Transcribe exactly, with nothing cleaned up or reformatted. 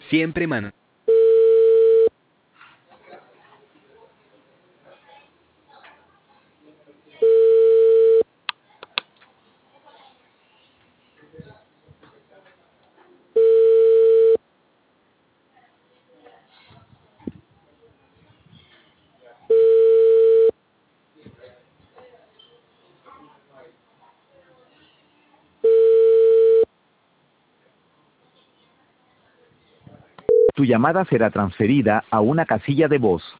Siempre, mano. Tu llamada será transferida a una casilla de voz.